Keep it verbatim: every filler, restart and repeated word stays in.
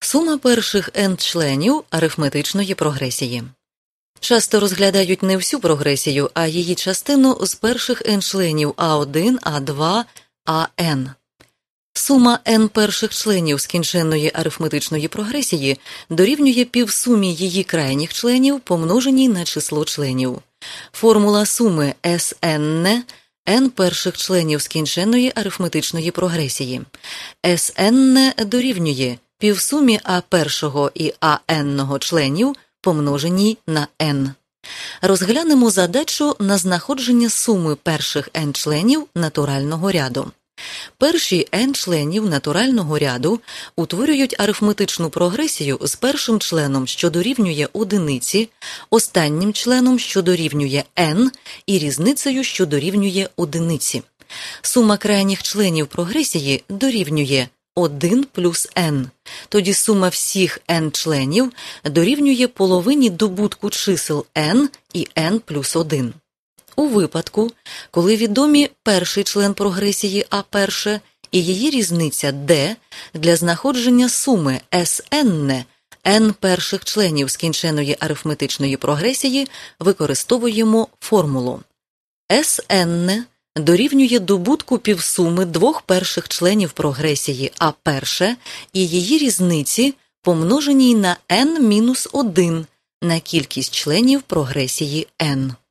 Сума перших n членів арифметичної прогресії. Часто розглядають не всю прогресію, а її частину з перших n членів а один, а два, ан. Сума n перших членів скінченної арифметичної прогресії дорівнює півсумі її крайніх членів, помноженій на число членів. Формула суми Sn – n перших членів скінченної арифметичної прогресії. Sn дорівнює півсумі а першого і ан членів, помноженій на n. Розглянемо задачу на знаходження суми перших n членів натурального ряду. Перші n членів натурального ряду утворюють арифметичну прогресію з першим членом, що дорівнює одиниці, останнім членом, що дорівнює n, і різницею, що дорівнює одиниці. Сума крайніх членів прогресії дорівнює один плюс n. Тоді сума всіх n членів дорівнює половині добутку чисел n і n плюс один. У випадку, коли відомі перший член прогресії а перше і її різниця d, для знаходження суми Sn n перших членів скінченої арифметичної прогресії використовуємо формулу. Sn дорівнює добутку півсуми двох перших членів прогресії а перше і її різниці, помноженій на n мінус один на кількість членів прогресії n.